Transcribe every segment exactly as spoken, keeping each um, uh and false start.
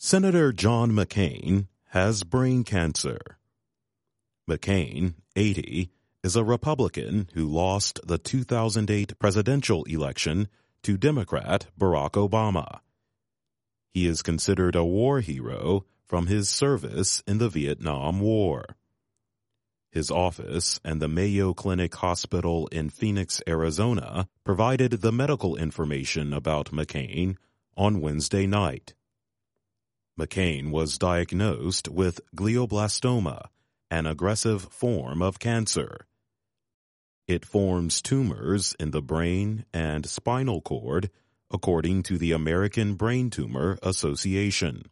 Senator John McCain has brain cancer. McCain, eighty, is a Republican who lost the two thousand eight presidential election to Democrat Barack Obama. He is considered a war hero from his service in the Vietnam War. His office and the Mayo Clinic Hospital in Phoenix, Arizona, provided the medical information about McCain on Wednesday night. McCain was diagnosed with glioblastoma, an aggressive form of cancer. It forms tumors in the brain and spinal cord, according to the American Brain Tumor Association.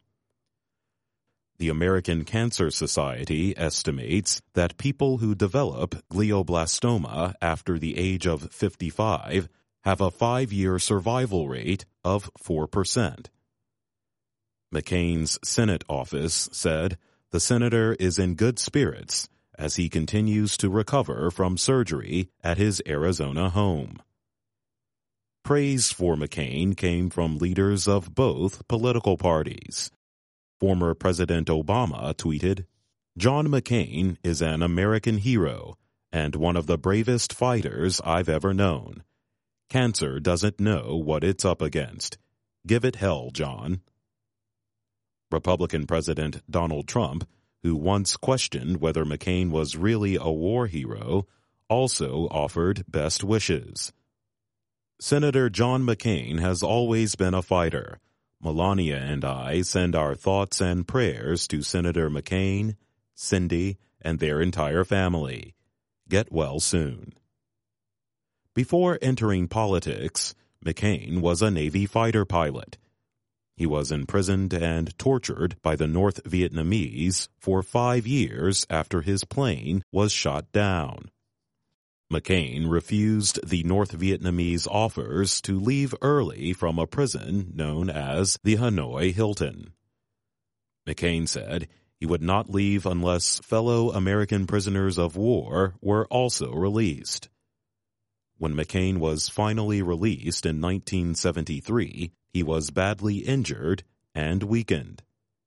The American Cancer Society estimates that people who develop glioblastoma after the age of fifty-five have a five-year survival rate of four percent. McCain's Senate office said the senator is in good spirits as he continues to recover from surgery at his Arizona home. Praise for McCain came from leaders of both political parties. Former President Obama tweeted, "John McCain is an American hero and one of the bravest fighters I've ever known. Cancer doesn't know what it's up against. Give it hell, John." Republican President Donald Trump, who once questioned whether McCain was really a war hero, also offered best wishes. Senator John McCain has always been a fighter. Melania and I send our thoughts and prayers to Senator McCain, Cindy, and their entire family. Get well soon. Before entering politics, McCain was a Navy fighter pilot. He was imprisoned and tortured by the North Vietnamese for five years after his plane was shot down. McCain refused the North Vietnamese offers to leave early from a prison known as the Hanoi Hilton. McCain said he would not leave unless fellow American prisoners of war were also released. When McCain was finally released in nineteen seventy-three, he was badly injured and weakened.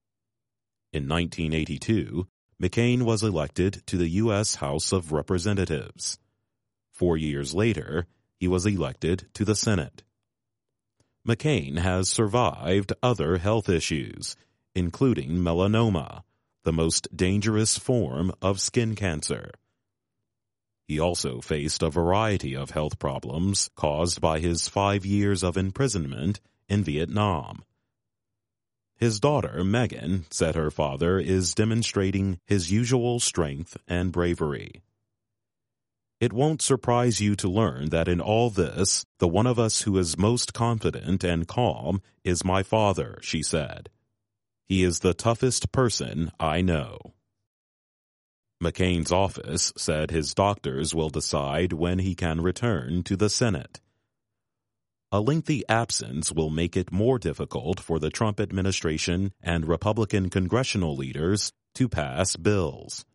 In nineteen eighty-two, McCain was elected to the U S House of Representatives. Four years later, he was elected to the Senate. McCain has survived other health issues, including melanoma, the most dangerous form of skin cancer. He also faced a variety of health problems caused by his five years of imprisonment in Vietnam. His daughter, Megan, said her father is demonstrating his usual strength and bravery. It won't surprise you to learn that in all this, the one of us who is most confident and calm is my father, she said. He is the toughest person I know. McCain's office said his doctors will decide when he can return to the Senate. A lengthy absence will make it more difficult for the Trump administration and Republican congressional leaders to pass bills.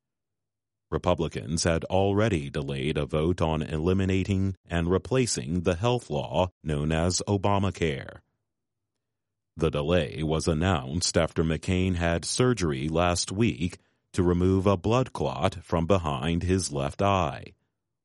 Republicans had already delayed a vote on eliminating and replacing the health law known as Obamacare. The delay was announced after McCain had surgery last week to remove a blood clot from behind his left eye.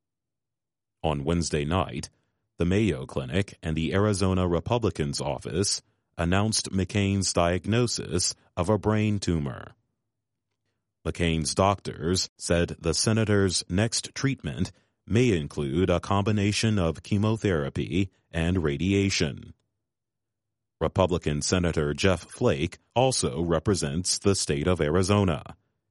On Wednesday night, the Mayo Clinic and the Arizona Republican's office announced McCain's diagnosis of a brain tumor. McCain's doctors said the senator's next treatment may include a combination of chemotherapy and radiation. Republican Senator Jeff Flake also represents the state of Arizona.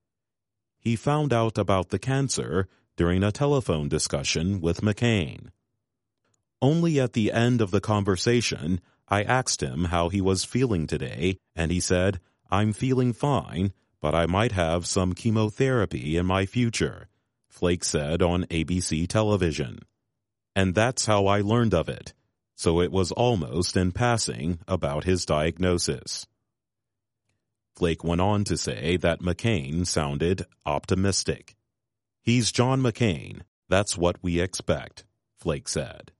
He found out about the cancer during a telephone discussion with McCain. Only at the end of the conversation, I asked him how he was feeling today, and he said, "I'm feeling fine, but I might have some chemotherapy in my future," Flake said on A B C television. And that's how I learned of it, so it was almost in passing about his diagnosis. Flake went on to say that McCain sounded optimistic. "He's John McCain. That's what we expect," Flake said.